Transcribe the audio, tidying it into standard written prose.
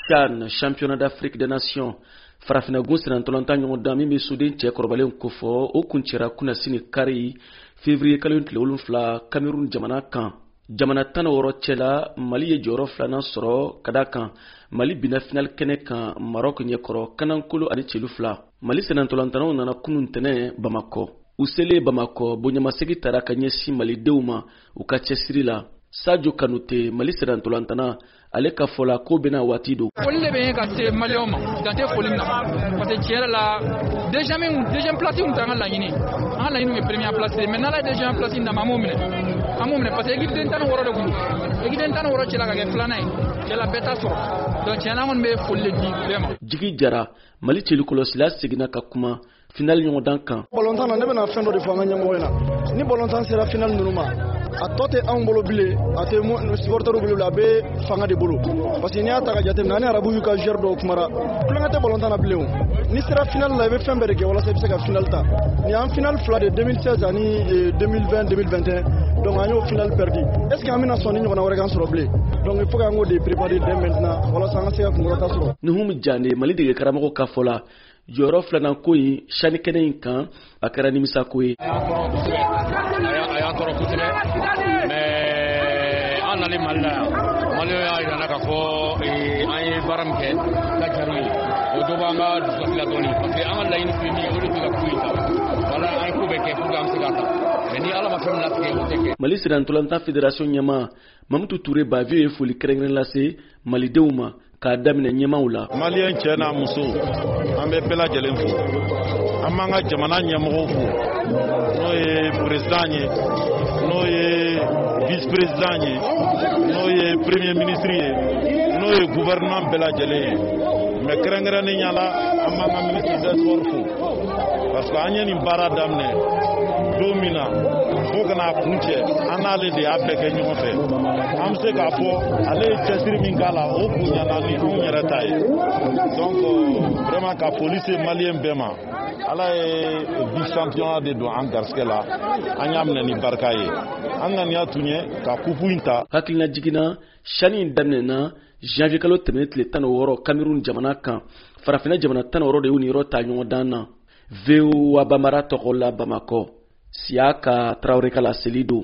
CHAN, championnat d'Afrique des Nations. Farafina gun senantolanta ɲɔgɔn dan min bɛ soden cɛ kɔrɔbalen kofɔ o kun cɛra kunasini kari février kalo tile 7 Cameroun jamana kan. Jamana 16 cɛla Mali ye jɔyɔrɔ 2nan sɔrɔ ka da kan Mali bina final kɛnɛ kan Maroc ɲɛkɔrɔ kanankolo ani celu 2. Mali senantolantanaw nana kunun tɛnɛ Bamakɔ. U selen Bamakɔ bonyamasegi tara ka ɲɛsin malidenw ma u ka cɛsiri la. Sadio Kanute Mali senantolantana ale ka fɔla ko bena waati do. Foli de bɛ ka se Malien ma dante foli na parce que tiɲɛ la deuxième place tun t'an ka laɲini an ka laɲini ye première place mais n'ala deuxième place na ma m'o minɛ parce que équipe den tan wɔɔrɔ de kun équipe den tan wɔɔrɔ cɛla ka kɛ filanan ye cɛla bɛɛ ta sɔrɔ donc tiɲɛ la an kɔni bɛ foli de di bɛɛ ma. Jigi Jara Mali cɛlikɔlɔsila seginna ka kuma final ɲɔgɔndan kan. Ballontan na ne bɛna fɛn dɔ de fɔ an ka ɲɛmɔgɔ ɲɛna ni ballontan sera final ninnu ma a tɔ tɛ anw bolo bilen a tɛ supporters bolo a bɛ fanga de bolo parce que n'i y'a ta ka jateminɛ ani arabu y'u ka joueur dɔw kumara tulonkɛ tɛ ballontan na bilen o ni sera final la i bɛ fɛn bɛɛ de kɛ walasa i bɛ se ka final ta ni y'an final fila de 2016 ani 2020 2021 donc an y'o final perdu est ce que an bɛna sɔn ni ɲɔgɔnna wɛrɛ kan sɔrɔ bilen donc il faut que an k'o de préparer dès maintenant walasa an ka se ka kunkɔrɔta sɔrɔ. Nuhum Jane Mali dege karamɔgɔ ka fɔ la jɔyɔrɔ 2nan ko in sani kɛnɛ in kan a kɛra nimisa ko ye. A y'a tɔrɔ kosɛbɛ mais an nalen Mali la yan Maliyɛnw y'a yir'an na k'a fɔ an ye baara min kɛ ka jaru ye o dɔ b'an ka dusukasi la dɔɔni parce que an ka laɲini tun ye min ye o de tun ka ko in ta voilà an ye ko bɛɛ kɛ pour que an bɛ se k'a ta mais ni Ala ma fɛn min latigɛ o tɛ kɛ. Mali senantolantan fédération ɲɛmaa Mamutu Ture Bavieux ye foli kɛrɛnkɛrɛn lase malidenw ma k'a daminɛ ɲɛmaaw la. Maliyɛn cɛ n'a muso an bɛ bɛɛ lajɛlen fo an b'an ka jamana ɲɛmɔgɔw fo n'o ye président ye n'o ye vice président ye n'o ye premier ministre ye n'o ye gouvernement bɛɛ lajɛlen ye mais kɛrɛnkɛrɛnnen la an b'an ka ministre des sports fo parce que an ye nin baara daminɛ don min na fo ka n'a kun cɛ an n'ale de y'a bɛɛ kɛ ɲɔgɔn fɛ an bɛ se k'a fɔ ale ye cɛsiri min k'a la o bonyana ni anw yɛrɛ ta ye donc vraiment ka foli se maliyɛn bɛɛ ma ala ye vice championnat de don an garisɛgɛ la an y'a minɛ ni barika ye an ŋaniya tun ye ka kupu in ta. Hakilina jiginna sani in daminɛna janvier kalo tɛmɛnen tile 16 Cameroun jamana kan farafina jamana 16 de y'u ni yɔrɔ ta ɲɔgɔn dan na. VOA Bambara tɔgɔ la Bamakɔ Siaka Traoré ka laseli don.